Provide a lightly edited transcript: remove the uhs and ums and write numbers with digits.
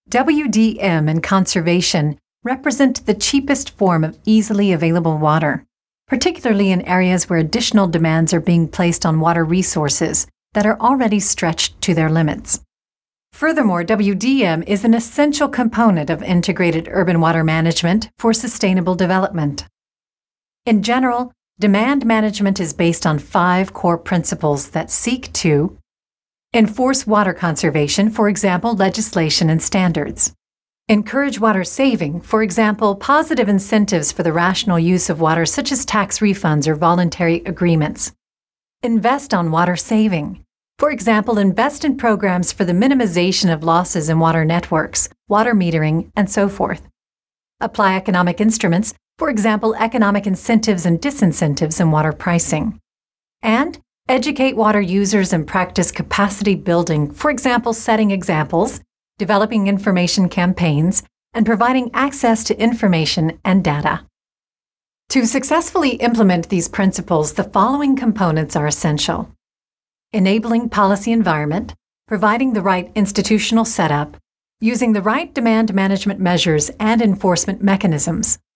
WDM and conservation represent the cheapest form of easily available water, particularly in areas where additional demands are being placed on water resources that are already stretched to their limits. Furthermore, WDM is an essential component of integrated urban water management for sustainable development. In general, demand management is based on 5 core principles that seek to enforce water conservation, for example, legislation and standards. Encourage water saving, for example, positive incentives for the rational use of water such as tax refunds or voluntary agreements. Invest on water saving. For example, invest in programs for the minimization of losses in water networks, water metering, and so forth. Apply economic instruments, for example, economic incentives and disincentives in water pricing. And educate water users and practice capacity building, for example, setting examples, developing information campaigns, and providing access to information and data. To successfully implement these principles, the following components are essential: enabling policy environment, providing the right institutional setup, using the right demand management measures and enforcement mechanisms,